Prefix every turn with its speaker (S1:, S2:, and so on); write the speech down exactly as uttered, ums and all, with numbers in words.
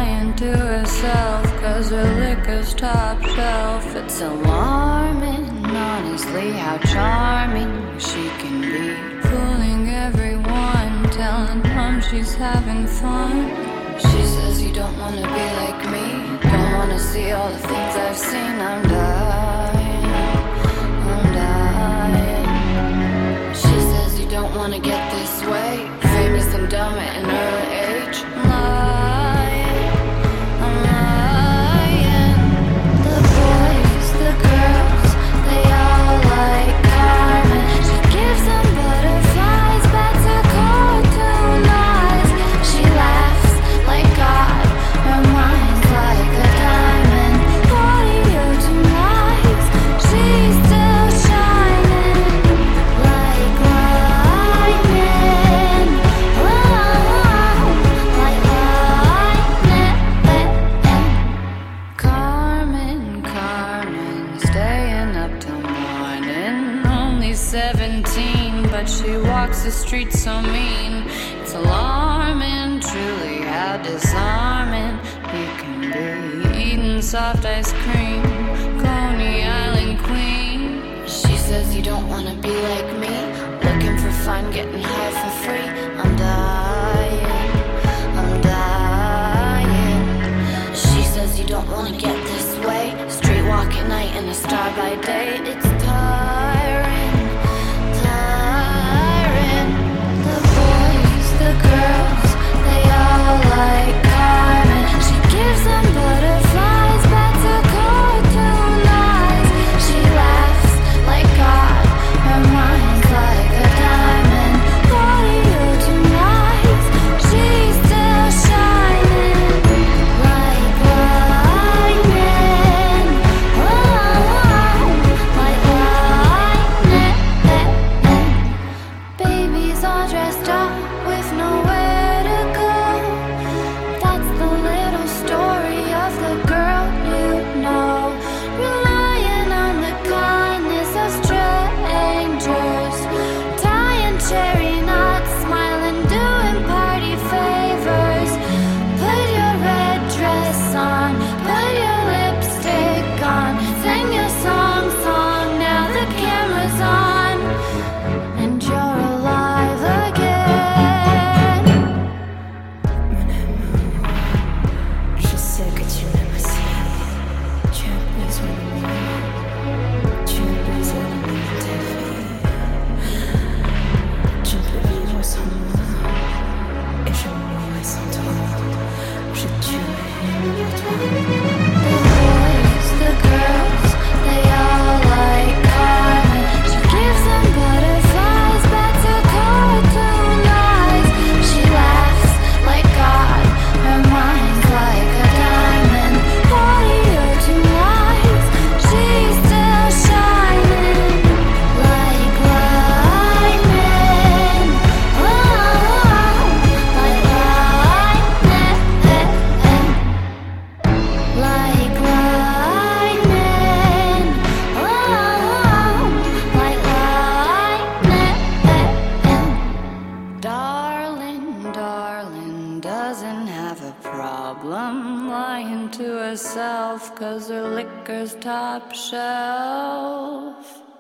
S1: lying to herself, cause her liquor's top shelf. It's alarming, honestly, how charming she can be. Fooling everyone, telling them she's having fun. She says you don't wanna be like me, don't wanna see all the things I've seen. I'm dying, I'm dying. She says you don't wanna get this way, famous and dumb at an early age. I'm lying, I'm lying. The boys, the girls, they all like Carmen. She gives them butterflies, bets her cartoon eyes. She laughs like God, her mind's like a diamond. Forty or two nights, she's still shining like lightning. Whoa, like lightning. Carmen, Carmen, staying up till morning. Only seventeen, but she walks the streets so mean. It's alarming, truly, how disarming you can be. Eating soft ice cream, Coney Island queen. She says you don't wanna be like me, looking for fun, getting high for free. I'm dying, I'm dying. She says you don't wanna get this way, street walk at night and a star by day. It's tiring, tiring. The boys, the girls, they all like Carmen. She gives them butterflies, bets her cartoon eyes. She laughs like God, her mind's like a diamond. Forty or two nights, she's still shining like lightning. Whoa, like lightning. Babies all dressed up with nowhere to go. That's the little story of the girl you know. Relying on the kindness of strangers. Tying cherry knots, smiling, doing party favors. Put your red dress on, put your lipstick on. Sing your song, song, now the camera's on. And you're alive again.
S2: Mon amour, je sais que tu m'aimes aussi. Tu as besoin de moi. Tu as besoin de moi dans ta vie. Tu ne peux vivre sans moi. Et je mourrai sans toi. Je tuerai pour toi.
S1: The boys, the girls, they all like Carmen. She gives them butterflies, bets her cartoon eyes. She laughs like God, her mind's like a diamond. Forty or two nights, she's still shining like lightning. Whoa, like lightning. Like lightning, oh, like lightning. Darling, darling, doesn't have a problem lying to herself, cause her liquor's top shelf.